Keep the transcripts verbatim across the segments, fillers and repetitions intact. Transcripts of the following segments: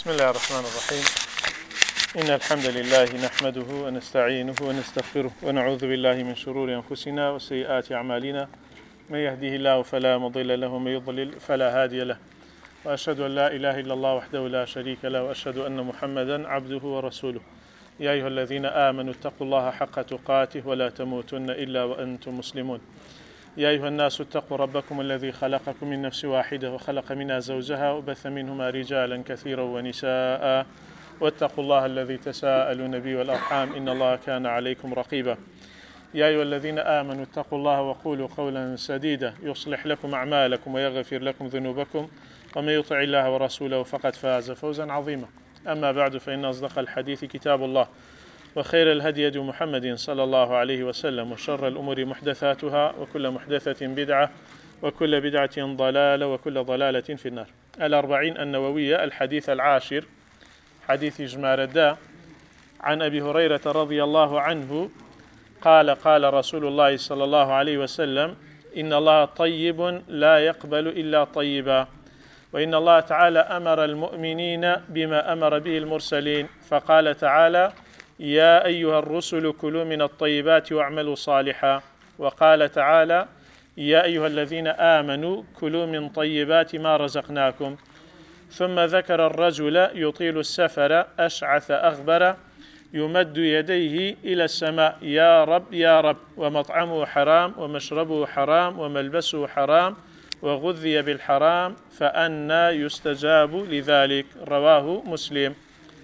بسم الله الرحمن الرحيم. إن الحمد لله نحمده ونستعينه ونستغفره ونعوذ بالله من شرور أنفسنا وسيئات أعمالنا، من يهده الله فلا مضل له ومن يضلل فلا هادي له، وأشهد أن لا إله إلا الله وحده لا شريك له، وأشهد أن محمدا عبده ورسوله. يا أيها الذين آمنوا اتقوا الله حق تقاته ولا تموتن إلا وأنتم مسلمون. يا أيها الناس اتقوا ربكم الذي خلقكم من نفس واحدة وخلق منها زوجها وبث منهما رجالا كثيرا ونساء، واتقوا الله الذي تساءلون به والأرحام إن الله كان عليكم رقيبا. يا أيها الذين آمنوا اتقوا الله وقولوا قولا سديدا يصلح لكم أعمالكم ويغفر لكم ذنوبكم، ومن يطع الله ورسوله فقد فاز فوزا عظيما. أما بعد، فإن أصدق الحديث كتاب الله، وخير الهدي هدي محمد صلى الله عليه وسلم، وشر الأمور محدثاتها، وكل محدثة بدعة، وكل بدعة ضلالة، وكل ضلالة في النار. الأربعين النووية، الحديث العاشر، حديث جماردة، عن أبي هريرة رضي الله عنه قال قال رسول الله صلى الله عليه وسلم: إن الله طيب لا يقبل إلا طيبا، وإن الله تعالى أمر المؤمنين بما أمر به المرسلين، فقال تعالى: يا أيها الرسل كلوا من الطيبات واعملوا صالحا، وقال تعالى: يا أيها الذين آمنوا كلوا من طيبات ما رزقناكم. ثم ذكر الرجل يطيل السفر أشعث أغبر يمد يديه إلى السماء: يا رب يا رب، ومطعمه حرام ومشربه حرام وملبسه حرام وغذي بالحرام، فأنى يستجاب لذلك. رواه مسلم.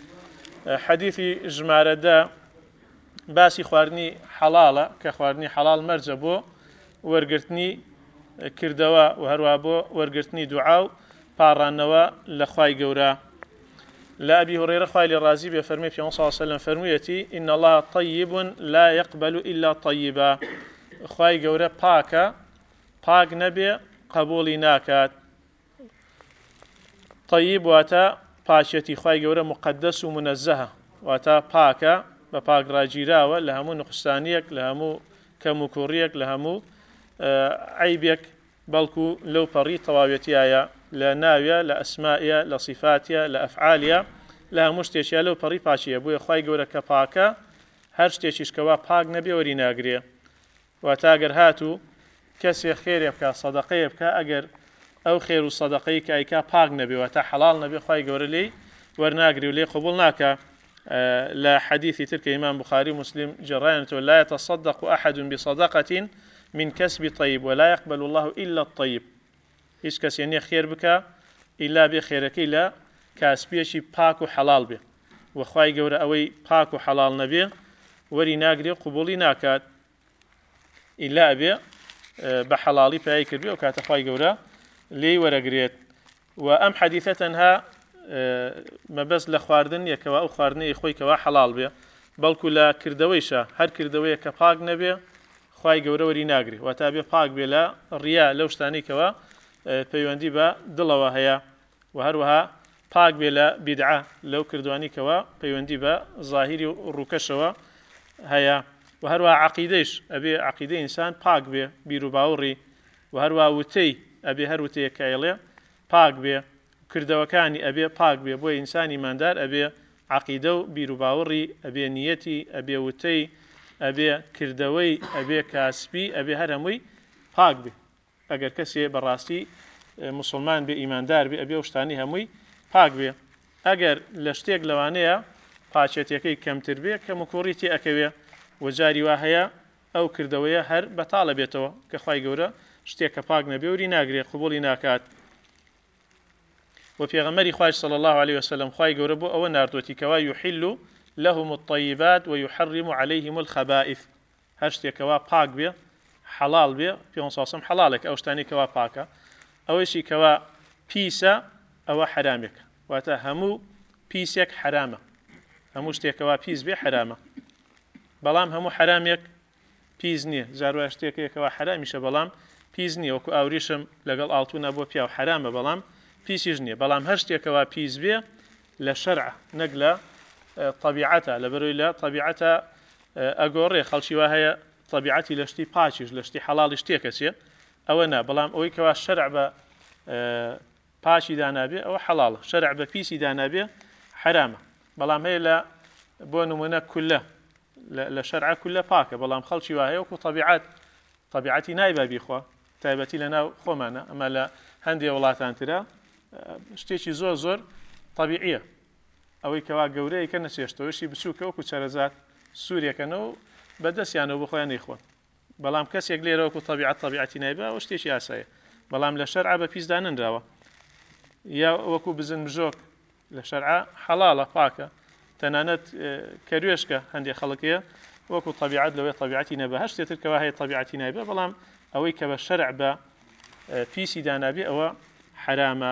حديث جماردة باسي خواردني حلالة كخواردني حلال مرجبو ورقرتني كردوا وهروابو ورقرتني دعاو بارانوا لخواي قورا. لا أبي هريرة خواي للرازي بفرمي في صلى الله عليه وسلم فرميتي: إن الله طيب لا يقبل إلا طيبا. خواي قورا باكا باك نبي قبولي ناكات. طيب واتا پاشەتی خوای گەورە مقدس و منەزەهە، واتە پاکە، بە پاک ڕاگیراوە لە هەموو نقصانیەک، لە هەموو کەم و کوڕیەک، لە هەموو عیبێک، بەڵکو لەو پەڕی تەواوێتیایە، لە ناویە، لە ئەسمائیە، لە صیفاتیە، لە ئەفعالیە، لە هەموو شتێکیە لەو پەڕی پاچیە. بۆیە خوای گەورە کە پاکە، هەر شتێکیشکەوە پاک نەبێ وەری ناگرێ. واتە ئەگەر هاتوو کەسێ خێرێ بکە، سەدەقەیە بکە، ئەگەر ئەو خێر و سەدەقەی کە ئەیکا پاک نەبێ، واتە حەڵال نەبێ، خوای گەورە لێی وەرناگری و لێی قبوڵ ناکە. لە حەدیثی تر کە ئیمام بوخاری مسلم جێڕایەنەوە: لا يتصدق أحد بصدقة من كسب طيب ولا يقبل الله إلا الطيب. هیچ کەسێ نییە خێر بکە ئیلا بێ خێرەکەی لە کاسبیەکی پاک و حەڵال بێ، و خوای گەورە ئەوەی پاک و حەڵال نەبێ وەری ناگرێ، قبوڵی ناکات، ئیلا بێ بە حەڵاڵی پێی کردبێ، و کاتە خوای گەورە لێی وەرەگرێت. و ئەم حەدیثە تەنها مەبەست لە خواردن یەکەوە، ئەو خواردنەی خۆی کەوا حەڵال بێ، بەڵکو لە کردەوەیشە، هەر کردەوەیە کە پاک نەبێ خوای گەورە وەری ناگرێ، واتە بێ پاک بێ لە ڕیا، لەو شتانەی کەوا پەیوەندی بە دڵەوە هەیە، و هەروەها پاک بێ لە بیدعە، لەو کردوانی کەوا پەیوەندی بە زاهیری و ڕووکەشەوە هەیە. و هەروەها عەقیدەیش ئەبێ عەقیدەی ئینسان پاک بێ، بیر و باوەڕی، و هەروەها وتەی ئەبێ هەر وتەیە کە ئەڵێ پاک بێ، کردەوەکانی ئەبێ پاک بێ. بۆ ئینسانی ایماندار ئەبێ عەقیدە و بیر و باوەڕی، ئەبێ نیەتی، ئەبێ وتەی، ئەبێ کردەوەی، ئەبێ کاسبی، ئەبێ هەر هەمووی پاک بێ. ئەگەر کەسێ بەڕاستی موسڵمان بێ، ئیماندار بێ، ئەبێ شتانی هەمووی پاک بێ. ئەگەر لە شتێک لەوانەیە پاچێتەکەی کەمتر بێ، کەم و کوڕی تێ ئەکەوێ، و جاری وا هەیە ئەو کردەوەیە هەر بەتاڵە بێتەوە، کە خوای گەورە شتێکە پاک نەبێ وەری ناگرێ، قبوڵی ناکات. و پێغەمبەری خوای صلی الله عليه وسلم خوای گەورە بۆ ئەوە ناردوەتی کەوا یحل لهم الطیبات ويحرم عليهم الخبائث. هەر شتێکەوە پاک بێ، حەڵال بێ، پێغەمبەر صلی الله عليه وسلم حەڵالێک ئەو شتانی کەوا پاکە، ئەوەشی کەوا پیسە ئەوە حرامێکە، واتە هەموو پیسێک حرامە، هەموو شتێکەوە پیس بێ حرامە، بەڵام هەموو حرامێک پیس نییە. جاروای شتێکەوە حرامیشە بەڵام پیس نییە، وەکو ئاوریشم لەگەڵ ئاڵتوونە بۆ پیا و حرامە بەڵام پیسیش نییە. بەڵام هەر شتێکەوە پیس بێ لە شەرعە، نەک لە طەبیعەتە، لەبەرەوەی لە طەبیعەتە ئەگۆڕێ، خەڵکی وا هەیە طەبیعەتی لە شتی پاچیش، لە شتی حەڵاڵی شتێکەچێ، ئەوە نا. بەڵام ئەوەی کەوا شەرع بە پاشی دانابێ ئەوە حەڵاڵە، شەرع بە پیسی دانابێ حرامە بەڵام هەیە لە بۆ نمونە کولە لە شەرع کولە پاکە بەڵام خەڵکی وایە وەکو طبیعەت طبیعەتی نایبا بیخوا تایبەتی لە ناو خۆمانە ئەمە لە هەندێک وڵاتان ترە شتێکی زۆر زۆر طبیعیە ئەوەی کەوا گەورەیە کە نەچێشتەوەشی بچووکە وەکو چەرەزات سوورێکەنەوە بەدەستیانەوە بخۆیان نەیخۆن بەڵام کەسێک لێرە وەکو طبیعەت طبیعەتی نایبا ئەو شتێکی ئاسایە بەڵام لە شەرع بە پیسدا نەنراوە یا وەکو بزن مژۆک لە شەرع حەڵاڵە پاکە تەنانەت کەروێشکە هەندێک خەڵکەیە وەکو طبیعەت لەوەی طبیعەتی نەبە هەر شتێتر کەوا هەیە طبیعەتی نایبە بەڵام ئەوەی کە بە شەرع بە پیسی دانابێ ئەوە حرامە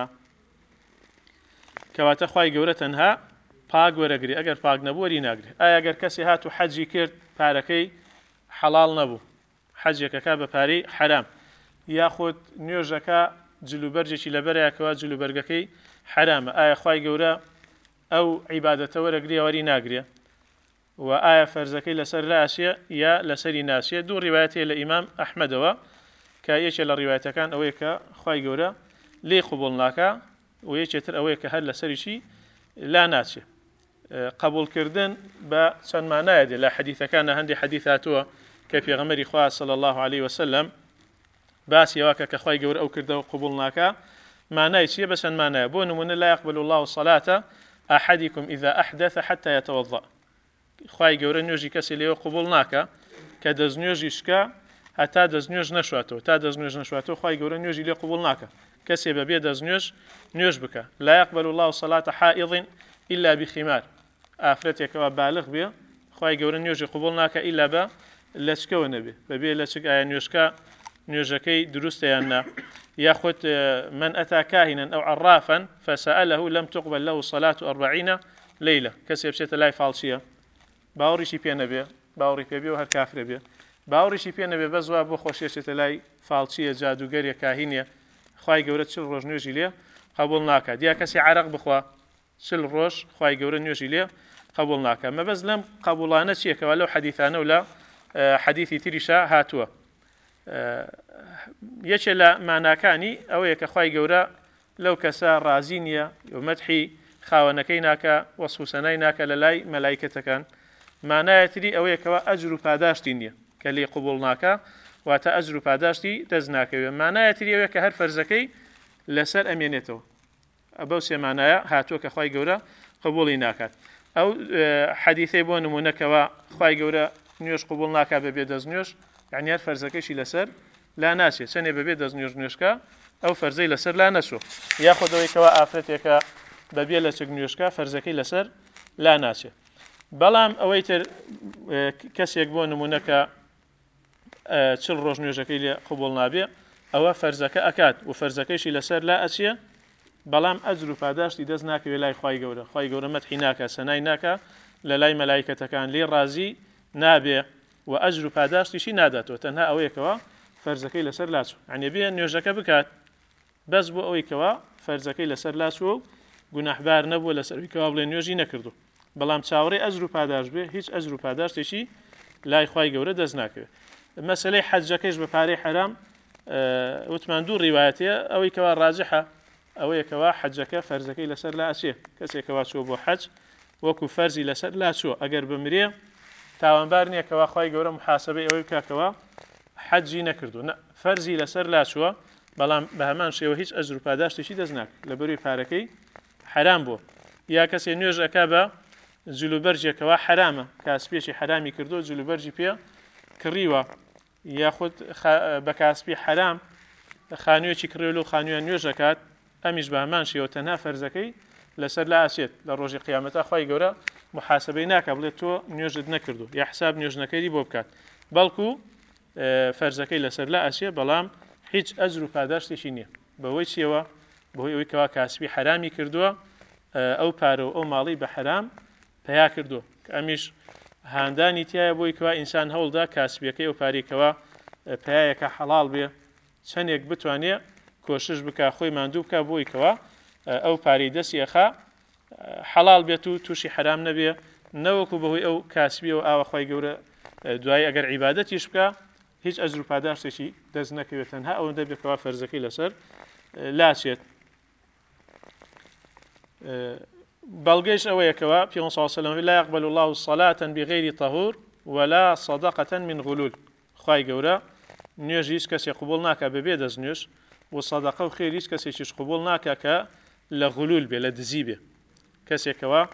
کەواتە خوای گەورە تەنها پاک وەرەگری ئەگەر پاک نەبوو وەری ناگرێ ئایا ئەگەر کەسی هات و حەجی کرد پارەکەی حەڵاڵ نەبوو حەجێکەکە بە پارەی حرام یاخود نوێژەکە جلوبەرجێکی لەبەرەکەوە جلوبەرگەکەی حرامە ئایا خوای گەورە ئەو عیبادەتە وەرەگری وەری ناگرێ و ئایا فەرزەکەی لەسەر لاسیە یا لەسەری ناسیە دوو ڕیوایەتەیە لە ئیمام ئەحمەدەوە کە یەکێ لە ڕیوایەتەکان ئەوەیە کە خوای گەورە لێ قبوڵ ناکا و یەکێتر ئەوەیە کە هەر لەسەریشی لا ناچێ قبولکردن بە چەند مانایە دێ لە حەدیثەکانە هەندێک حەدیث هاتووە کە پێغەمبەری خوا صلی الله عليه وسلم باسی ئەوە کە خوای گەورە ئەو کردەوە قبوڵ ناکا مانای چییە بە چەند مانایە بۆ نمونە لا يقبل الله الصلاة أحدكم إذا أحدث حتى يتوضأ خوای گەورە نوێژی کەسی لێوە قبوڵ ناکە کە دەستنوێژی شکا هەتا دەستنوێژ نەشواتەوە تا دەستنوێژ نەشواتەوە خوای گەورە نوێژی لێ قبوڵ ناکە کەسێ بەبێ دەستنوێژ نوێژ بکە لا يقبل الله الصلاة حائض إلا بخمار ئافرەتێکەوە بالغ بێ خوای گەورە نوێژی قبوڵ ناکە ئیلا بە لەچکەوە نەبێ بەبێ لەچک ئایا نوێژکە نوێژەکەی دروستە یان نا ياخذ من أتى كاهنا أو عرافا فسأله لم تقبل له صلاة أربعين ليلة كسب شيء لا يفعل باوري شي بينا بيه باوري بيه وهر كافر بيه باوري شي بينا بيه بزوا بو خوشي شيء لا فالشية جادوگريا كاهنية خواي جورت شل روج نيوجي ليه قبول ناكا ديا كسي عرق بخوا شل روج خواي جورت نيوجي ليه قبول ناكا ما بز لم قبولانه شيء كولو حديثانه ولا حديثي تريشا هاتوا یەکێ لە ماناکانی ئەوەیە کە خوای گەورە لەو کەسە ڕازی نییە و مەدحی خاوەنەکەی ناکە وەسوسەنای ناکە لە لای مەلایکەتەکان مانایەتری ئەوەیە کەوە ئەجر و پاداشتی نییە کە لێ قبوڵ ناکە واتە ئەجر و پاداشتی دەست ناکەوێت مانایەتری ئەوەیە کە هەر فەرزەکەی لەسەر ئەمێنێتەوە ئەبەو سێ مانایە هاتووە کە خوای گەورە قبوڵی ناکات ئەو حەدیثەی بۆ نمونەکەوە خوای گەورە نوێژ قبوڵ ناکات بەبێ دەستنوێژ یعنی هەر فەرزەکەیشی لەسەر لا ناچێت چەندێ بەبێ دەستنوێژ نوێژکە ئەو فەرزەی لەسەر لا نەچوو یاخودەوەیکەوە ئافرەتێکە بەبێ لە چک نوێژکە فەرزەکەی لەسەر لا ناچێت بەڵام ئەوەی تر کەسێک بۆ نمونەکە چل ڕۆژ نوێژەکەی لێ قبوڵ نابێ ئەوە فەرزەکە ئەکات و فەرزەکەیشی لەسەر لا ئەچێ بەڵام ئەجر و پاداشتی دەست ناکەوێت لای خوای گەورە خوای گەورە مەدحی ناکە سەنای ناکە لە لای مەلایکەتەکان لێ ڕازی نابێ و ئەجر و پاداشتیشی ناداتەوە تەنها ئەوەیەکەوە فەرزەکەی لەسەر لاچوو یعنی بێ نوێژەکە بکات بەس بۆ ئەوەیکەوە فەرزەکەی لەسەر لاچووە و گوناحبار نەبووە لەسەرویکەوە بڵێ نوێژی نەکردو بەڵام چاوەڕێی ئەجر و پاداش بێ هیچ ئەجر و پاداشتێکی لای خوای گەورە دەست ناکەوێت مەسەلەی حەجەکەیش بە پارەی حرام وتمان دوو ڕیوایەتەیە ئەوەیکەوە ڕاجحە ئەوەیەکەوە حەجەکە فەرزەکەی لەسەر لا ئەچێ کەسێکەوە چوە بۆ حەج وەکو فەرزی لەسەر لاچووە ئەگەر بمرێ تاوانبار نییە کەوا خوای گەورە محاسبەی ئەوەی بکاتەوە حەجی نەکردو فەرزی لەسەر لاچووە بەڵام بە هەمان شێوە هیچ ئەجر و پاداشتێکی دەست ناکە لە بەروی پارەکەی حرام بووە یا کەسێ نوێژەکە بە جلوبەرجێکەوە حرامە کاسپێکی حرامی کردو جلوبەرجی پێ کڕیوە یاخود بە کاسپی حرام خانوویەکی کڕێلو و خانوویان نوێژەکات ئەمیش بە هەمان شێوە تەنها فەرزەکەی لەسەر لا ئەچێت لە ڕۆژی قیامەتە خوای گەورە محاسبەی ناکە بڵێت تۆ نوێژت نەکردو یا حساب نوێژنەکەی بۆ بکات بەڵکو فەرزەکەی لەسەر لا ئەچێ بەڵام هیچ ئەجر و پاداشتێکی نییە بەوەی چیەوە بەهۆی ئەوەی کەوا کاسبی حرامی کردووە ئەو پارە و ئەو ماڵی بە حرام پیا کردووە ئەمیش هاندانی تایە بۆی کەوا ئینسان هەوڵدا کاسبیەکەی ئەو پارێکەوە پیاەکە حەڵاڵ بێ چەندێک بتوانێت کۆشش بکە خۆی ماندوو بکە بۆی کەوا ئەو پارەی دەستی ئەخا حەڵاڵ بێت و تووشی حرام نەبێ نەوەکو بەهۆی ئەو کاسبی و ئاوە خوای گەورە دوای ئەگەر عیبادەتیش بکە هیچ ئەجر و پاداشتێکی دەست نەکەوێت تەنها ئەوەندە بێتەوە فەرزەکەی لەسەر لاچێت بلغيش أويكوا في صلى الله عليه وسلم لا يقبل الله صلاة بغير طهور ولا صدقة من غلول خواهي قورا نيجيش كسي قبولناك ببيد أزنيش وصدقة وخيريش كسي شش قبولناك ك لغلول بي لدزي بي كسي كوا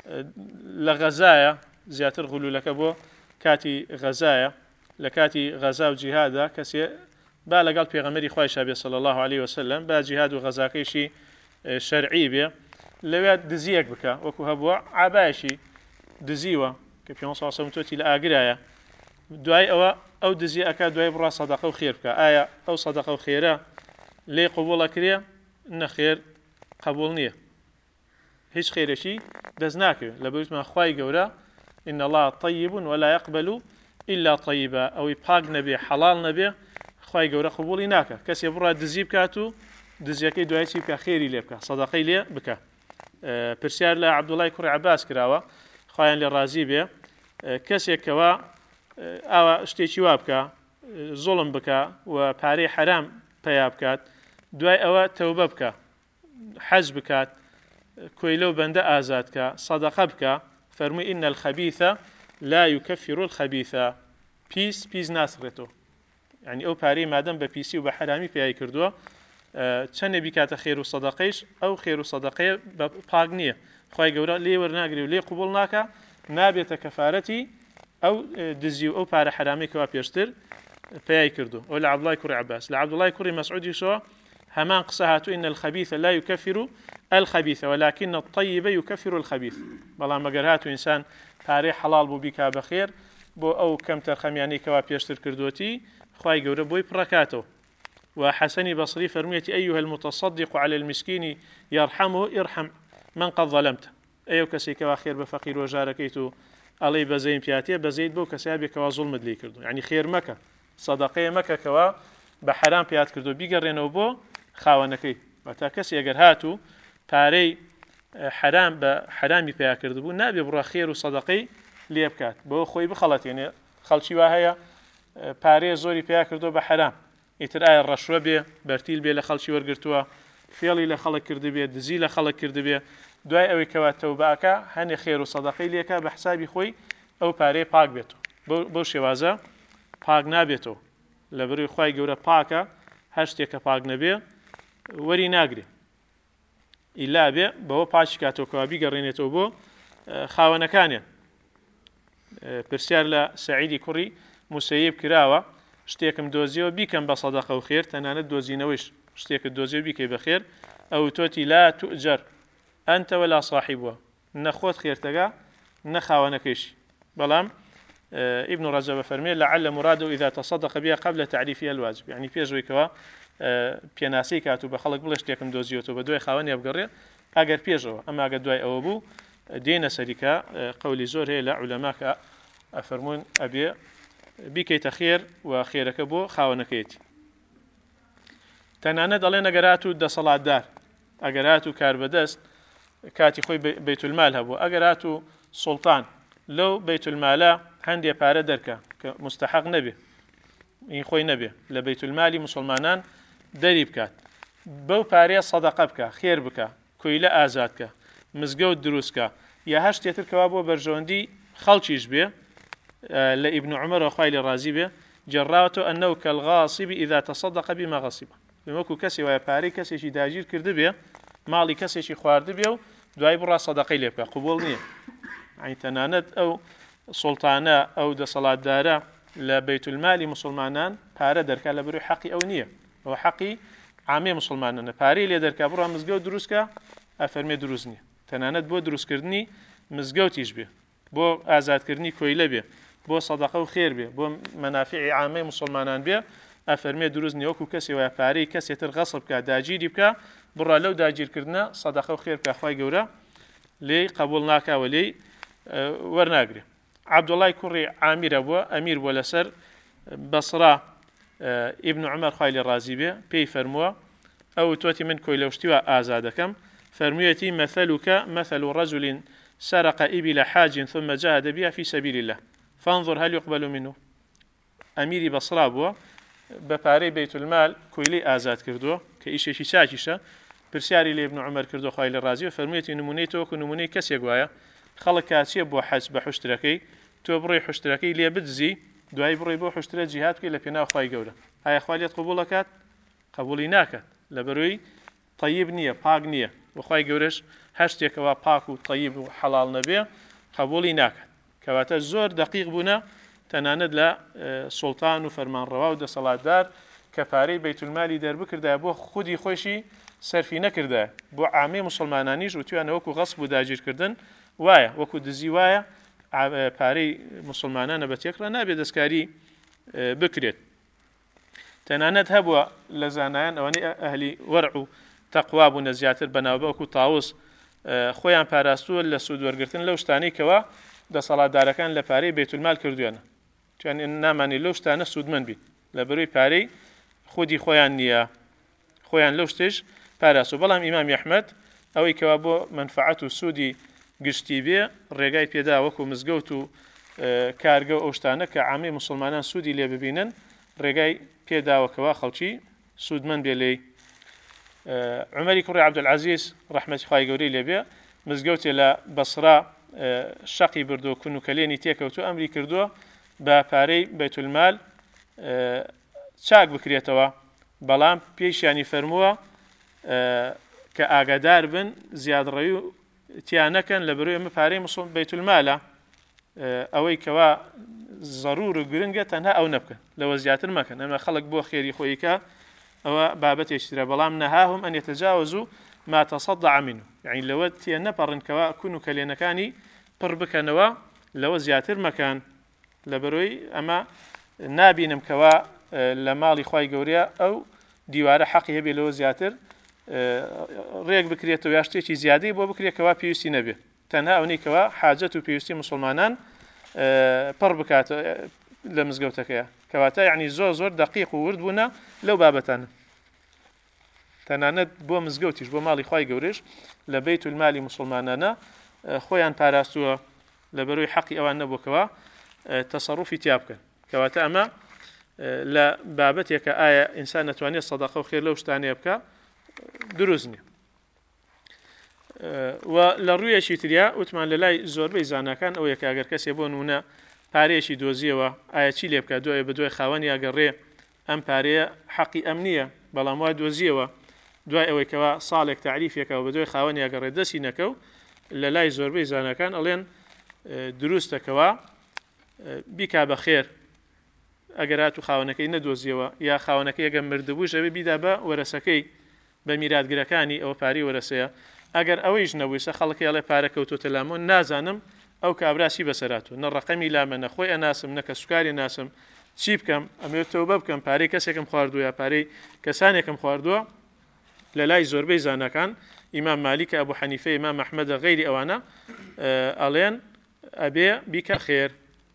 لغزايا زياتر غلولك بو كاتي غزايا لكاتي غزا وجهادا كسي با لقال بيغمري خواهي شابي صلى الله عليه وسلم با جهاد وغزاكيشي شرعي بي لويات دزيك بكا وكو هبوا عباشي دزيوة كبيون صلى الله عليه وسلم توتي لآقرايا دعاي أو أو دزي أكا دعاي برا صدقة وخير بكا آية أو صدقة وخيرا لي قبول كريا إن خير قبول نية هيش خير شي دزناك لبوت ما خواي قورا إن الله طيب ولا يقبل إلا طيبا أو يباق نبي حلال نبي خواي قورا قبولي ناكا كسي برا دزي بكاتو دزيكي دعاي شي بكا خيري لي بكا صدقي لي بكا أه برسيار لا عبد الله كري عباس كراوة خوايان للرازي بيه أه كسي كوا أه أو اشتيشي وابكا أه ظلم بكا وباري حرام بيابكات دعاي أو توبة بكا حج بكات كويلو بند آزادك صدقة بكا فرمي إن الخبيث لا يكفر الخبيث بيس بيس ناسرته يعني أو باري مادام ببيسي وبحرامي بيأي كردوه چەندێ بیکاتە خێر و سەدەقەیش ئەو خێر و سەدەقەیە پاک نییە خی گەورە لێ وەرناگری و لێ قوبوڵ ناکە نابێتە کەفارەتی ئەو دزی و ئەو پارە حرامێکەوە پێشتر پێیای کردو ئەو لە عەبدوڵای کوڕی عەباس لە عەبدوڵای کوڕی مەسعودیشەوە هەمان قسە هاتوو إن الخبيث لا يكفر الخبيث ولكن الطيب يكفر الخبيث بەڵام مەگەر هاتوو ئینسان پارەی حەڵاڵ بوو بیکا بەخێر بۆ ئەو کەم تەرخەمیانەی کەوا پێشتر کردوەتی خی گەورە بۆی پڕەکاتەوە وحسن بصري فرميتي أيها المتصدق على المسكين يرحمه ارحم من قد ظلمت أيو كسيك وخير بفقير وجاركيتو علي بزين بياتي بزيد بو كسابي كوا ظلم دلي كردو يعني خير مكة صدقية مكة كوا بحرام بيات كردو بيقرنو بو خاونكي وتا كسي اگر هاتو باري حرام بحرامي بيا كردو بو نابي برا خير وصدقي ليبكات بو خوي بخلط يعني خلشي واهيا باري زوري بيا كردو بحرام ئیتر ئایا ڕەشوە بێ بەرتیل بێ لە خەڵکی وەرگرتووە فێڵی لە خەڵک کرد بێ دزی لە خەڵک کرد بێ دوای ئەوەی کەوا تەوبەکە هەنێ خێر و سەدەقەی لێکە بە حسابی خۆی ئەو پارەی پاک بێتەوە بۆ شێوازە پاک نابێتەوە لە بەروی خوای گەورە پاکە هەر شتێکە پاک نەبێ وەری ناگرێ ئیلا بێ بەوە پاچی کاتەوە بیگەڕێنێتەوە بۆ خاوەنەکانیان پرسیار لە سەعیدی کوڕی موسەیب کراوە شتێکم دۆزیەوە بیکەم بە سەدەقە و خێر تەنانەت دۆزینەوەیش شتێکت دۆزیەوە بیکەی بە خێر ئەو تۆتی لا تؤجر أنت ولا صاحبها نەخۆت خێرتەگا نەخاوەنەکەیشی بەڵام ابن رجب فرمي لعل مراده إذا تصدق بها قبل تعريفها الواجب يعني بيجوي كوا بيناسي كاتو بخلق بلش تيكم دوزيوتو بدوي خاوني أبقري أجر بيجوا أما أجر دوي أو أبو دين سريكا قولي زور هي لعلماء أفرمون أبي بكي تخير وخيرك بو خاونكيتي تنانا دلنا قراتو دا صلاة دار أقراتو كاربدست كاتي خوي بيت المال هبو أقراتو سلطان لو بيت المال هندي بارا دركا مستحق نبي إن خوي نبي لبيت المال مسلمانان دري بكات بو باريا صدقة بكا خير بكا كويلة آزادك مزقود دروسك يا هشت يتركوا برجوندي خلشيش بيه لابن عمر وخويل الرازي به جراته أنه كالغاصب إذا تصدق بما غصب بموكو كسي ويباري كسي شي داجير كرد بيه مالي كسي شي خوارد بيه دواي برا صدقي لبكا قبول نية يعني تنانت أو سلطانة أو دا صلاة دارة لبيت المال مسلمانان بارا دركا لبرو حقي أو نية هو حقي عامي مسلمانان باري لي دركا برا مزقو دروسكا أفرمي دروزني تنانت بو دروس كردني مزقو تيجبه بو آزاد كردني كويلة بيه بو صدقه و خير بيه بو منافع عامه مسلمانان بيه افرمي دروز نيوكو كسي و باري كسي تر غصب كا داجيري بكا برا لو داجير كردنا صدقه و خير بكا خوي جورا لي قبولناكا ولي أه ورناغري عبد الله كوري عامر ابو امير ولا سر بصره أه ابن عمر خايل الرازي بيه بي فرموا او توتي من كويلوشتوا ازادكم فرميتي مثلك مثل رجل سرق إبل حاج ثم جاهد بها في سبيل الله فانظر هل يقبل منه أميري بصرا بوا بپارەی بەیت المال کویلەی ئازاد کردووە کە ئیشێکی چاکیشە پرسیاری لێ ابن عومەر کردو خوای لە ڕازی و فەرموویەتی نمونەی تۆ وەکو نمونەی کەسێک وایە خەڵک کاچیە بۆ حەج بە حوشترەکەی تۆ بڕۆی حوشترەکەی لێ بدزی دوای بڕۆی بۆ حوشترە جیهاد بکەی لە پێناو خوای گەورە ئایا خوا لێت قبوڵ دەکات قبوڵی ناکات لەبەرەوەی طیب نییە پاک نییە وخوای گەورەش هەر شتێکەوە پاک و طیب و حەڵال نەبێ قبوڵی ناکات کەواتە زۆر دقیق بوونە تەنانەت لە سوڵتان و فەرمانڕەوا و دەسەڵاتدار کە پارەی بەیتولمالی دەربکردایە بۆ خودی خۆشی سەرفی نەکردایە بۆ عامەی موسڵمانانیش وتویانە وەکو غەسب و داگیرکردن وایە وەکو دزی وایە پارەی موسڵمانانە بە تێکڕا نابێت دەستکاری بکرێت تەنانەت هەبووە لە زانایان ئەوانەی ئەهلی وەرع و تەقوا بوونە زیاتر بەناوبە وەکو تاووس خۆیان پاراستووە لە سوود وەرگرتن لەو شتانەی کەوا دەسەڵاتدارەکان لە پارەی بەیتولمال کردوێنە چون نامانی لەو شتانە سوودمەند بی لەبەرەوەی پارەی خودی خۆیان نییە خۆیان لەو شتێش پاراستووە بەڵام ئیمامی ئەحمەد ئەوەی کەوا بۆ منفعەت و سوودی گشتی بێ ڕێگای پێدا وەکو مزگەوت و کارگە و ئەو شتانە کە عامەی موسڵمانان سوودی لێ ببینن ڕێگای پێداوەکەوە خەڵکی سوودمەند بێ لێی عومەری کوڕی عەبدولعەزیز ڕەحمەتی خوای گەورەی لێبێ مزگەوتێ لە بەسرا شەقی بردو و کونوکەلێنی تێکەوتو ئەمری کردووە بە پارەی بەیتولمال چاک بکرێتەوە بەڵام پێیشیانی فەرمووە کە ئاگادار بن زیادڕەوی و تیان نەکەن لەبەرەوەی ئەمە پارەی بەیتولمالە ئەوەی کەوا زەرور و گرنگە تەنها ئەو نەبکەن لەوە زیاتر مەکەن ئەمە خەڵک بۆ خێری خۆیکە ئەوە بابەتێکی ترە بەڵام نەهاهم ئەن یەتەجاوزوا ما تصدع منه يعني لەوە تێ نەپەڕن کەوا کونوکەلێنەکانی پڕ بکەنەوە لەوە زیاتر مەکان لەبەرەوەی ئەمە نابینم کەوا لە ماڵی خوای گەورەیە ئەو دیوارە حەقی هەبێ لەوە زیاتر ڕێک بکرێتەوە یا شتێکی زیادەی بۆ بکرێتەوە پێویستی نەبێ تەنها ئەوەی کەوا حاجەت و پێویستی موسڵمانان پڕ بکاتە لە مزگەوتەکەیە کەواتە یعنی زۆر زۆر دقیق و ورد بوونە لەو بابەتانە تەنانەت بۆ مزگەوتیش بۆ ماڵی خوای گەورەش لە بەیتولمالی موسڵمانانە خۆیان پاراستووە لەبەرەوەی حەقی ئەوان نەبووکەوە تەسەڕوفی تیا بکەن کەواتە ئەمە لە بابەتێکە ئایا ئینسان نەتوانێت سەدەقە و خێر لەو شتانەیە بکە دروست نییە و لە ڕوویەکی تریا وتمان لە لای زۆربەی زاناکان ئەو یەکە ئەگەر کەسێ بۆ نمونە پارەیەکی دۆزیەوە ئایا چی لێ بکات دوای بەدوای خاوەنی ئەگەڕێ ئەم پارەیە حەقی ئەم نییە بەڵام وای دۆزیەوە دوای ئەوەی کەوا ساڵێک تعریفێکەوە بەدوای خاوەنی ئەگەڕێ دەستی نەکەو لە لای زۆربەی زانەکان ئەڵێن دروستەکەوە بیکا بە خێر ئەگەر هاتوو خاوەنەکەی نەدۆزیەوە یا خاوەنەکەی ئەگەر مردبوو شەوێ بیدا بە وەرەسەکەی بە میراتگرەکانی ئەوە پارەی وەرەسەیە ئەگەر ئەوەیش نەبوویسە خەڵکی ئەڵێ پارە کەوتۆتە لامۆ نازانم ئەو کابراسی بەسەراتوە نە ڕەقەمی لامە نەخۆی ئەناسم نەکە سوکاری ناسم چی بکەم ئەمەوێت تەوبە بکەم پارەی کەسێکم خواردووە یا پارەی کەسانێکم خواردووە لە لای زۆربەی زانەکان ئیمام مالیک ئەبوو حەنیفە ئیمام ئەحمەد غەیری ئەوانە ئەڵێن ئەبێ بیکە خێر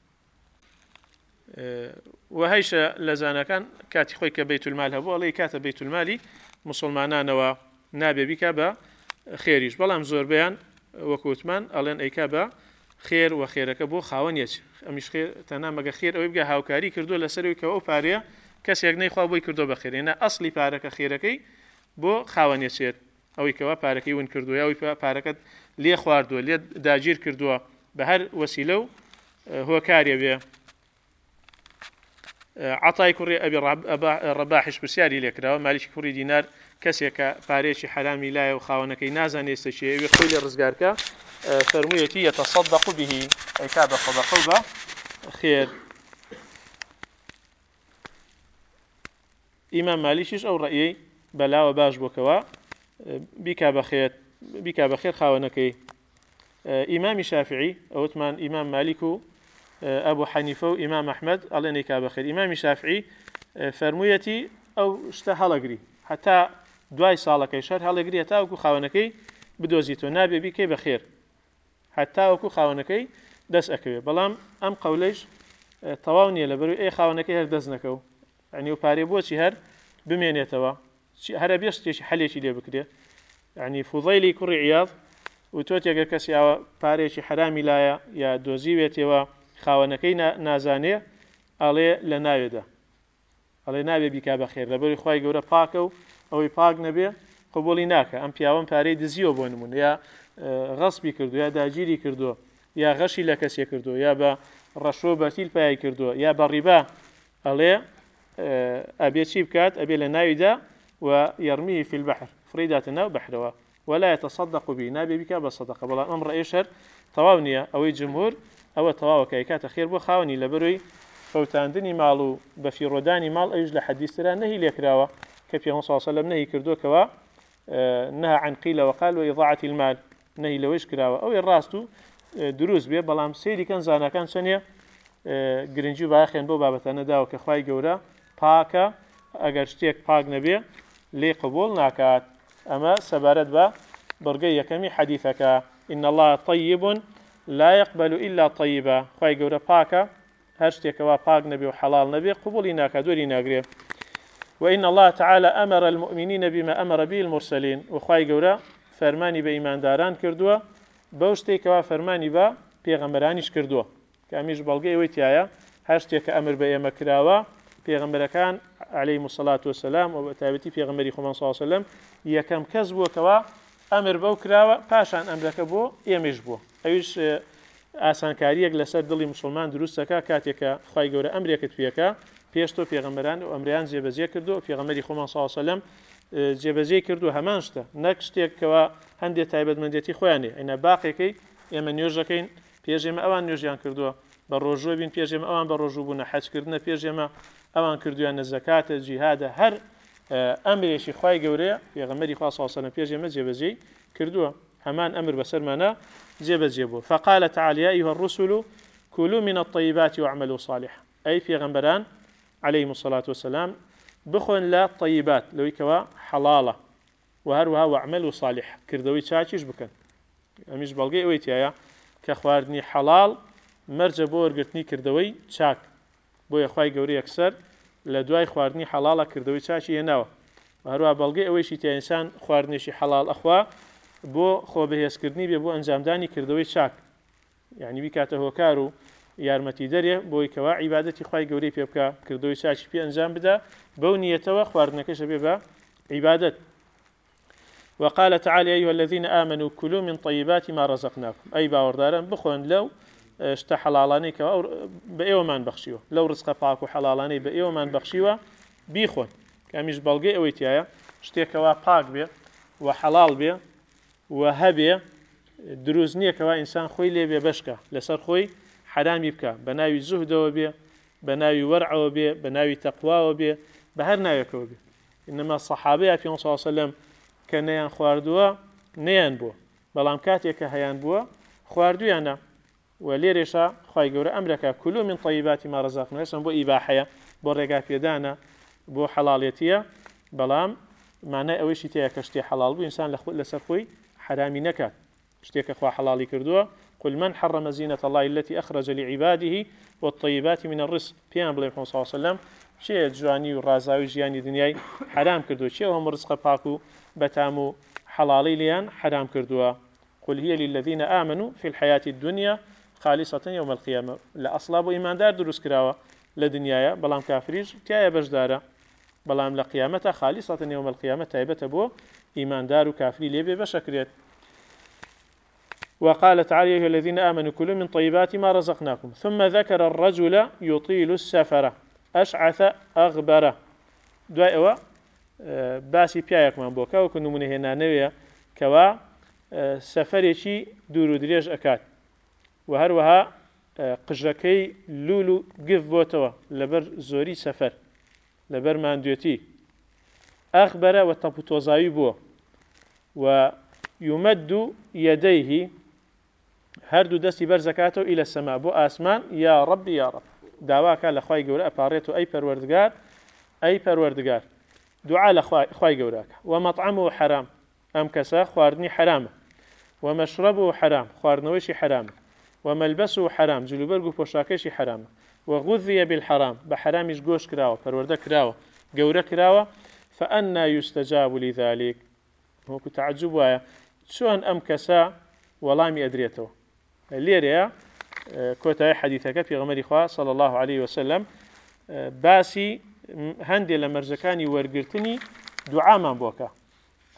وهیشە لە زانەکان کاتی خۆی کە بەیتولمال هەبوو ئەڵێ کاتە بەیتولمالی موسڵمانانەوە نابێ بیکە بە خێریش بەڵام زۆربیان وەکوتمان ئەڵێن ئەیکا بە خێر و خێرەکە بۆ خاوەنیەچ ئەمیش خێر تەنها مەگە خێر ئەوەی بگە هاوکاری کردو لەسەرەوەی کە ئەو پارەیە کەسێک نەیخوا بۆی کردو بە خێرێنە ئەسڵی پارەکە خێرەکەی بۆ خاوەنیەچێت ئەوەی کەوا پارەکەی ون کردووە ئەوەی پارەکەت لێ خواردووە لێ داگیر کردووە بە هەر وەسیلە و هۆکارێ بێ عەتای کوڕی ئەبی ڕەباحش پرسیاری لێکراوە مالیکی کوڕی دینار کەسێکە پارێکی حرامی لایە و خاوەنەکەی نازانێت ئێستا چییە خۆی لێ ڕزگارکە فەرموویەتی یەتەصەدەق به ئەیکا بە سەدەقە و بە خێر ئیمام مالیکیش ئەو ڕەیەی بەلاوە باش بووکەوە بیکا بە خێر بیکا بە خێر خاوەنەکەی ئیمامی شافعی ئەوتمان ئیمام مالیک و ئەبوو حەنیفە و ئیمام ئەحمەد ئەڵێن ئەیکا بە خێر ئیمامی شافعی فەرموویەتی ئەو شتە هەڵەگری حتا دوای ساڵەکەی شەر هەڵەگری هەتا وەکو خاوەنەکەی بدۆزیتەوە نابێ بیکەی بە خێر حتا وەکو خاوەنەکەی دەست ئەکەوێ بەڵام ئەم قەولەیش تەواو نییە لەبەروی ئەی خاوەنەکەی هەر دەست نەکەو یعنی و پارێ بۆچی هەر بمێنێتەوە هەرە بێ شتێکی حەلێکی لێ بکرێ یعنی فوضەیلی کوڕی عیاض وتۆت ئەگەر کەسی ئەوە پارێکی حرامی لایە یا دۆزیوێتەوە خاوەنەکەی نازانێ ئەڵێ لە ناوێدا ئەڵێ نابێ بیکا بە خێر لەبەروی خوای گەورە پاکە و ئەوەی پاک نەبێ قبولی ناکە. ئەم پیاوەم پارەی دزیوە بۆ نمونە، یا غەسبی کردو، یا داگیری کردووە، یا غەشی لە کەسێ کردو، یا بە ڕەشۆ بەرتیل پایای کردووە، یا بە ڕیبا ئەڵێ ئەبێ چی بکات؟ ئەبێ لە ناویدا و يرميه في البحر فريدات ناو بحروا ولا يتصدق به نابي بك بصدقه بلا امر ايشر تواونيه او جمهور او تواو كيكات خير بو خاوني لبروي فوتاندني مالو بفيروداني مال ايج لحديث ترى نهي لكراوه كيف صلى الله عليه وسلم نهي كردو كوا نهى عن قيل وقال واضاعه المال نهي لويش كراوه او الراستو دروز بي بلام سيدي كان زانا كان سنيه گرنجی باخێن بۆ بابەتانە داوە کە خوای گەورە پاکە ئەگەر شتێک پاک نەبێ لێ قبول ناکات. ئەمە سەبارەت بە بڕگەی یەکەمی حەدیثەکە إن الله طيب لا يقبل إلا طيبا خوای گەورە پاکە هەر شتێکەوە پاک نەبێ و حەڵال نەبێ قبولی ناکات دووری ناگرێ. وإن الله تعالى أمر المؤمنين بما أمر به المرسلين وخواي گەورە فەرمانی بە ئیمانداران کردووە بەو شتێکەوە فەرمانی بە پێغەمبەرانیش کردووە کامیش بەڵگەی ئەوەی تایە هەر شتێک کە ئەمر بە ئێمە کراوە پێغەمبەرەکان عەلەیهیمو الصەلاة وەسەلام و بە تایبەتی پێغەمبەری خۆمان صلی الله علیه وسلم یەکەم کەس بووە کەوا ئەمر بەو کراوە پاشان ئەمرەکە بۆ ئێمەش بووە. ئەویش ئاسانکاریەک لەسەر دڵی مسلمان دروستەکە کاتێکە خوای گەورە ئەمرێکت پێکە پێش تۆ پێغەمبەران و ئەمریان جێبەجێ کردو و پێغەمبەری خۆمان صلی الله علیه وسلم جێبەجێ کردو هەمان شتە نەک شتێکەوە هەندێک تایبەتمەندێتی خۆیانێ ئەینە باقیەکەی ئێمە نوێژەکەین پێش ئێمە ئەوان نوێژیان کردووە بە ڕۆژوە بین پێش ئێمە ئەوان بە ڕۆژوو بوونە حەجکردنە پێش ئێمە ئەوان کردویانە زەکاتە جیهادە هەر ئەمرێکی خوای گەورەیە پێغەمبەری خوا صلی الله علیه وسلم پێش ئێمە جێبەجێ کردووە هەمان ئەمر بەسەرمانە جێبەجێ بوو. فقال تعالى يا أيها الرسل كلوا من الطيبات واعملوا صالحا أي پێغەمبەران عليهم الصلاة والسلام بخۆن لە طيبات لەوەی کەوا حەڵاڵە و هەروەها واعملوا صالح کردەوەی چاکیش بکەن. ئەمیش بەڵگەی ئەوەی تایە کە خواردنی حەڵاڵ مەرجە بۆ وەرگرتنی کردەوەی چاک بۆیە خوای گەورە یەکسەر لە دوای خواردنی حەڵاڵە کردەوەی چاکی هێناوە. هەروەها بەڵگەی ئەوەیشی تیا ئینسان خواردنێکی حەڵاڵ ئەخوا بۆ خۆبەهێزکردنی بێ بۆ ئەنجامدانی کردەوەی چاک یعنی بیکاتە هۆکار و یارمەتی دەرێ بۆی کەوا عیبادەتی خوای گەورەی پێ بکە کردەوەی چاکی پێ ئەنجام بدە بەو نیەتەوە خواردنەکەشە بێ بە عیبادەت. وقال تعالى يا أيها الذين آمنوا كلوا من طيبات ما رزقناكم أي باورداران بخون لو شتا حلالاني كوا بأيومان بخشيوه لو رزق باك وحلالاني بأيومان بخشيوه بيخون كاميش بلغي اويتيايا شتا كوا باك بي وحلال بي وهبي دروز نییە کەوا ئینسان خۆی لێ بێ بەشکە لەسەر خۆی حرامی بکە بە ناوی زوهدەوە بێ بە ناوی وەرعەوە بێ بە ناوی تەقواوە بێ بە هەر ناوێکەوە بێ. ئینەما سەحابەی پێ صلی الله علیه وسلم کە نەیان خواردووە نەیان بووە بەڵام کاتێک کە هەیان بووە خواردویانە و لێرێشە خوای گەورە ئەمرەکە کولوا من طیبات ما رزقناکم بۆ ئیباحەیە بۆ ڕێگا پێدانە بۆ حەڵاڵێتیە بەڵام مانای ئەوەیشی تەیە کە شتێ حەڵاڵ بوو ئینسان لەسەر خۆی حرامی نەکات شتێک کە خوا حەڵاڵی کردووە. قل من حرم زينة الله التي أخرج لعباده والطيبات من الرزق پیان بڵێ محەممەد صلی الله علیه وسلم چێ جوانی و ڕازاوی ژیانی دنیای حرام کردووە چێ هەم ڕزقە پاک و بەتام و حەڵاڵی لیان حرام کردووە. قل هي للذين آمنوا في الحياة الدنيا خالصة يوم القيامة لأصلا بو إيماندار دروست کراوە لە دنیاە بەڵام کافریش تایە بەشدارە بەڵام لە قیامەتە خالصة يوم القيامة تایبەتە بۆ ئیماندار و کافری لێبێ بەشەکرێت. وقال تعالى يا أيها الذين آمنوا كلوا من طيبات ما رزقناكم ثم ذكر الرجل يطيل السفر أشعث أغبر دوای ئەوە باسی پیاەکمان بۆ کەوە نمونە هێنانەوەیە کەوا سەفەرێکی دوور و درێژ ئەکات و هەروەها قژەکەی لول و گف بۆتەوە لەبەر زۆری سەفەر لەبەر ماندوێتی ئەغبەرە و تەپوتۆزاوی بووە و يمد يديه هەردوو دەستی بەرزەکاتەوە إلى السماء بۆ ئاسمان یا رب یا رب داواکە لە خوای گەورە ئەپارێت و ئەی پەروەردگار ئەی پەروەردگار دوعا لە خوای گەورەکە. ومەطعمه حرام ئەم کەسە خواردنی حرامە ومەشربه حرام خواردنەوەیشی حرامە ومەلبەسه حرام جلوبەرگ و پۆشاکەشی حرامە وغذي بالحرام بە حرامیش گۆشت کراوە پەروەردە کراوە گەورە کراوە فأنا يستجاب لذلك وەکو تعجب وایە چۆن ئەم کەسە وەڵامی ئەدرێتەوە. لێرەیە کۆتایی حەدیثەکە پێغەمبەری خوا صلی الله عليه وسلم باسی هەندێک لە مەرجەکانی وەرگرتنی دوعامان بۆکە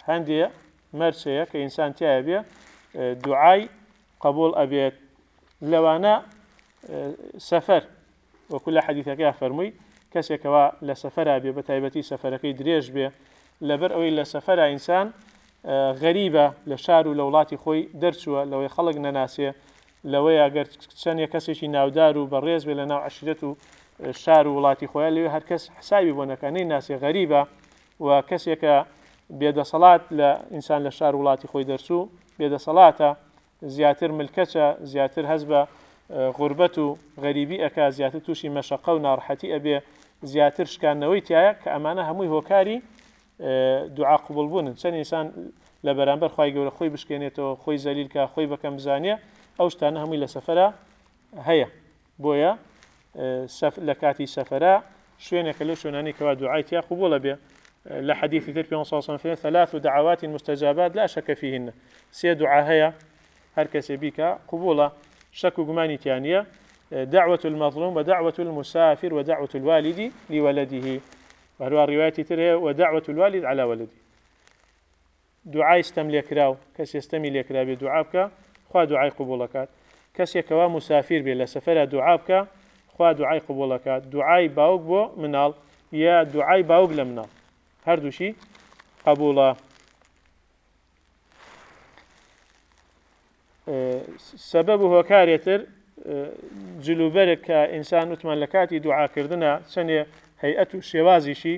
هەندێ مەرجەیە کە ئینسان تایە بێ دوعای قبول ئەبێت لەوانە سەفەر وەکو لە حەدیثەکەی فەرمووی کەسێکەوە لە سەفەرا بێ بە تایبەتی سەفەرەکەی درێژ بێ لەبەر ئەوەی لە سەفەرا ئینسان غەریبە لە شار و لە وڵاتی خۆی دەرچووە لەوەی خەڵک نەناسێ لەوەی ئەگەر چەندێک کەسێکی ناودار و بەڕێز بێ لە ناو عەشیرەت و شار و وڵاتی خۆیان لەوێ هەر کەس حسابی بۆ نەکا نەیناسێ غەریبە و کەسێکە بێدەسەڵات لە ئینسان لە شار وڵاتی خۆی دەرچوو بێدەسەڵاتە زیاتر ملکەچە زیاتر هەز بە غوربەت و غەریبی ئەکا زیاتر تووشی مەشەقە و ناڕەحەتی ئەبێ زیاتر شکاندنەوەی تایە کە ئەمانە هەمووی هۆکاری دوعا قبول بوونن چەند ئینسان لە بەرامبەر خوای گەورە خۆی بشکێنێتەوە خۆی زەلیلکە خۆی بەکەم بزانێ ئەو شتانە هەمووی لە سەفەرە هەیە بۆیە لە کاتی سەفەرە شوێنێکە لەو شوێنانی کەوا دوعای تیا قبولە بێ لە حەدیثی تر پێ سەڵ ثلاث دعوات مستجابات لا شك فيهن سێ دوعا هەیە هەر کەسێ بیکە قبولە شك و گومانی تیانە دعوة المظلوم ودعوة المسافر ودعوة الوالد لولده وهروها رواية ترى ودعوة الوالد على ولده دعاء استملي كراو كس يستملي كراو بدعابك خوا دعاء قبولك كس يكوا مسافر بلا سفر دعابك خوا دعاء قبولك دعاء باوق بو منال يا دعاء باوق لمنال هردو شي قبولا سببه كاريتر جلوبەرێک کە ئینسان وتمان لە کاتی دوعاکردنە چەندێ هەیئەت و شێوازیشی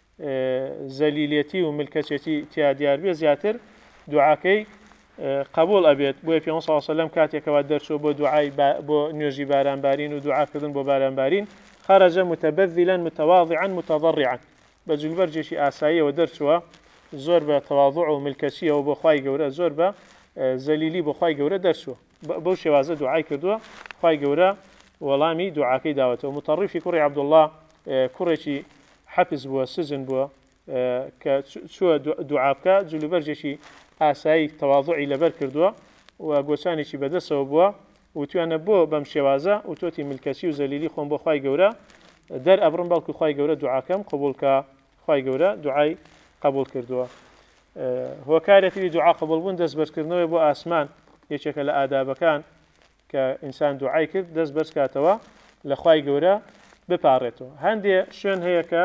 زەلیلێتی و ملکەچێتی تیا دیار بێ زیاتر دوعاکەی قبول ئەبێت بۆیە پێغەمبەر صلی الله علیه و سلم کاتێکەوە دەرچوو بۆ دوعای بۆ نوێژی بارانبارین و دوعاکردن بۆ بارانبارین خرج متبذلا متواضعا متضرعا بە جلوبەرجێکی ئاساییەوە دەرچووە زۆر بە تەواضع و ملکەچیەوە بۆ خوای گەورە زۆر بە زەلیلی بۆ خوای گەورە دەرچووە بەو شێوازە دوعای کردووە خوای گەورە وەڵامی دوعاکەی داوەتەوە متەڕیفی کوڕی عەبدوڵڵاه کوڕێکی حەبس بووە سجن بووە کە چووە دوعا بکە جلوبەرجێکی ئاسایی تەواضعی لەبەر کردووە و گۆچانێکی بەدەستەوە بووە وتوانە بۆ بەم شێوازە وتۆتی ملکەچی و زەلیلی خۆم بۆ خوای گەورە دەر ئەبڕم بەڵکو خوای گەورە دوعاکەم قبولکە خوای گەورە دوعای قبول کردووە هۆکارێتی دوعا قبولبوون دەستبەرزکردنەوەی بۆ ئاسمان یەکێکە لە ئادابەکان کە ئینسان دوعای کرد دەست بەرز کاتەوە لە خوای گەورە بپارڕێتەوە هەندێ شوێن هەیە کە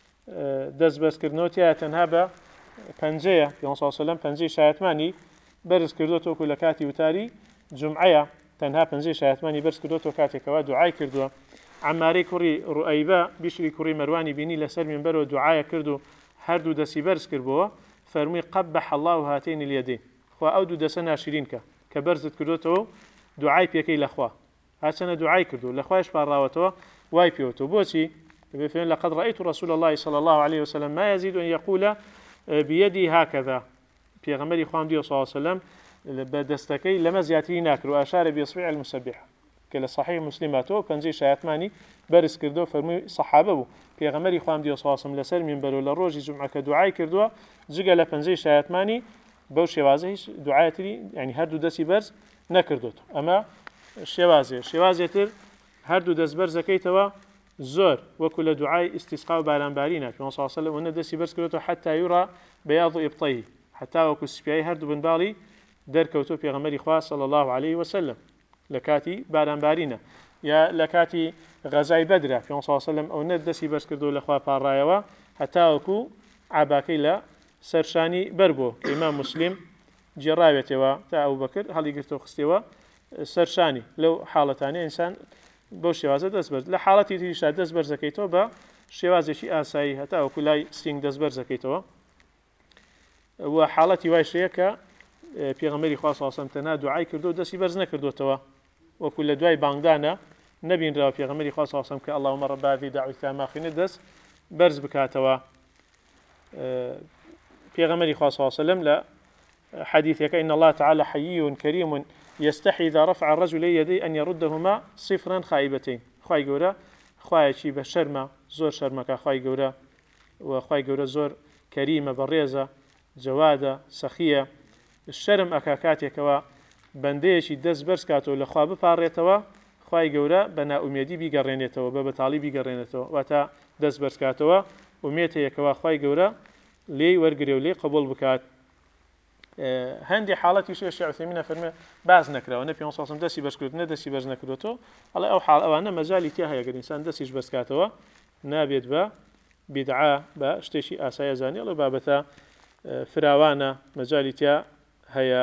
دەست بەرزکردنەوە تایە تەنها بە پەنجەیە پێغەمبەر صلی الله علیه و سلم پەنجەی شایەتمانی بەرز کردووەتەوە لە کاتی وتاری جومعەیە تەنها پەنجەی شایەتمانی بەرز کردووەتەوە کاتێکەوە دوعای کردووە عەماری کوڕی ڕوئەیبە بیشری کوڕی مەروانی بینی لەسەر مینبەرەوە دوعایە کرد و هەردوو دەستی بەرز کردبووە فەرمووی قەبەح الله هاتین الیدین خوا ئەو دوو دەسە ناشرین کە کە بەرزت کردوێتەوە دوعای پێکەی لەخوا هەرچەنە دوعای کردو لەخوایش پاڕاوەتەوە وای پێوتەوە بۆچی بفێن لقد رأيت رسول الله صلى الله عليه وسلم ما يزيد أن يقول بيدي هكذا پێغەمبەری خوام دیوە صلی الله عليه وسلم بە دەستەکەی لەمە زیاتری ناکرد و ئاشارە بإصبع المسبح کە لە صحیح مسلماتەوە پەنجەی شایەتمانی بەرز کردو فەرمووی سەحابە بوو پێغەمبەری خوام دیوە صلی الله عليه وسلم لەسەر مینبەرەوە لە ڕۆژی جومعە کە دوعای کردووە جگە لە پەنجەی شایەتمانی بەو شێوازە هیچ دوعایەتری یعنی هەردوو دەستی بەرز نەکردوێت ئەمە شێوازێ شێوازێتر هەردوو دەست بەرزەکەیتەوە زۆر وەکو لە دوعای ئیستیسقا و بارانبارینە پێغەمبەر صلی الله عليه وسلم دەستی بەرز کردوێتەوە حتا یورا بەیاض ئیبطەیه حتا وەکو سپیایی هەردوو بنباڵی دەرکەوتۆ پێغەمبەری خوا صلی الله عليه وسلم لە کاتی بارانبارینە یا لە کاتی غەزای بەدرە پێغەمبەر صلی الله عليه وسلم ئەو نە دەستی بەرز کردو لە خوا پاڕایەوە حتا وەکو عاباکەی لە سەرشانی بەربوو ئیمام مسلم جێڕاوێتەوە تا ئەبوبەکر هەڵی گرتەوە خستەوە سەرشانی لەو حاڵەتانە ئینسان بەو شێوازە دەست بەرز لە حاڵەتی تریشا دەست بەرزەکەیتەوە بە شێوازێکی ئاسایی هەتا وەکو لای سینگ دەست بەرزەکەیتەوە و حاڵەتی وای شەیە کە پێغەمبەری خوا صلی الله علیه و سلم تەنها دوعای کردو و دەستی بەرز نەکردوێتەوە وەکو لە دوای بانگدانە نەبینراوە پێغەمبەری خوا صلی الله علیه و سلم کە اللهم رب هذه دعوة التامة خوێنێ دەست بەرز بکاتەوە پێغەمبەری خوا صلی الله علیه و سلم لە حديثك إن الله تعالى حيي كريم يستحي إذا رفع الرجل يديه أن يردهما صفرا خائبتين خواي جورا خواي شي بشرمة زور شرمك خواي جورا وخواي جورا زور كريمة بريزة جوادة سخية الشرم أكاكاتي كوا بنديشي دز برسكاتو لخوا بفاريتوا خواي جورا بنا أميدي بيقرينيتوا ببطالي بيقرينيتوا واتا دز برسكاتوا أميتي كوا خواي جورا لي ورقري ولي قبول بكات هەندی حاڵەتی شێ شێخ عوثەیمین فەرمێ باز نەکراوە نە پێ سەڵسەم دەستی بەرزکرد نە دەستی بەرز نەکردوێتەوە ئەڵێ ئەو حاڵ ئەوانە مەجالی تیا هەیە گەر ئینسان دەستیش بەرزکاتەوە نابێت بە بیدعا بە شتێکی ئاسایە زانی ئەڵێ بابەتە فراوانە مەجالی تیا هەیە.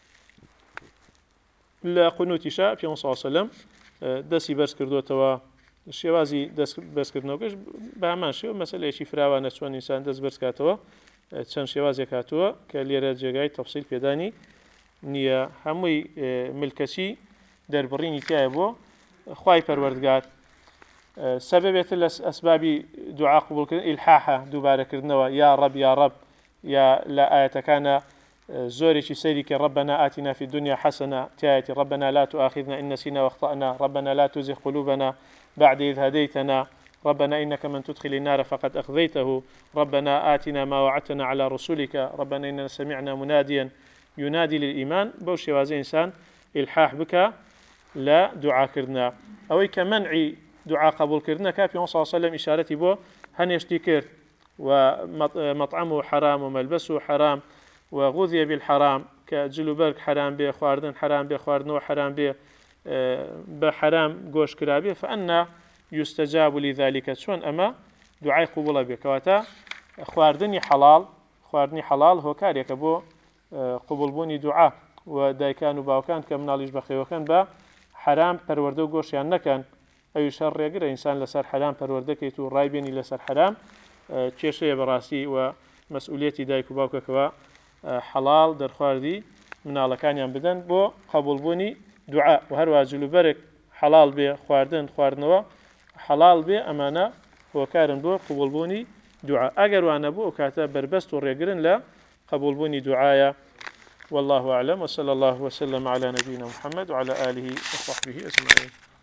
لە قونوتیشە پێ سەڵسەلەم دەستی بەرز کردوێتەوە شێوازی دەست بەرزکردنەوەکەش بە هەمان شێوە مەسەلەیەکی فراوانە چۆن ئینسان دەست بەرز کاتەوە چەند شێوازێک هاتووە کە لێرە جێگای تەفسیل پێدانی نییە. هەمووی ملکەچی دەربڕینی تایە بۆ خوای پەروەردگار سەبەبێتە لە ئەسبابی دوعا قبولکردن ئیلحاحە دووبارەکردنەوە یا ڕەب یا ڕەب یا لە ئاەتەکانە زۆرێکی سەیری کە ربنا آتنا في الدنيا حسنة تآيتي ربنا لا تؤاخذنا إن نسينا واخطأنا ربنا لا تزغ قلوبنا بعد إذ هديتنا ربنا إنك من تدخل النار فقد أخذيته ربنا آتنا ما وعدتنا على رسولك ربنا إننا سمعنا مناديا ينادي للإيمان بوشي وازي إنسان إلحاح بك لا دعاء كرنا أو كمنع دعاء قبول كرنا كافي صلى الله عليه وسلم إشارتي بو هنيشتي كرت ومطعمه حرام وملبسه حرام وغذي بالحرام كجلو برك حرام به خواردن حرام به خواردن وحرام به بحرام جوش كرابي فأنا يستجاب لذلك شون أما دعاء قبول به كواتا خواردني حلال خواردني حلال هو كاريك بو قبول بوني دعاء ودايكان وباوكان كمناليش بخي وكان با حرام پروردو جوش يعني نكن أي شر يقرأ إنسان لسر حرام پروردو كيتو رايبيني لسر حرام تشيشي براسي ومسؤوليتي دايك وباوكا كوا حلال در خواردی مناڵەکانیان بدەن بۆ قبولبوونی دوعا و هەروە جلوبەرێک حلال بێ خواردن خواردنەوە حلال بێ ئەمانە هۆکارن بۆ قبولبوونی دوعا ئەگەر وانە بوو ئەو کاتە بربەست و ڕێگرن لە قبولبوونی دوعایە. والله أعلم وصلى الله وسلم على نبينا محمد وعلى آله وصحبه أجمعين.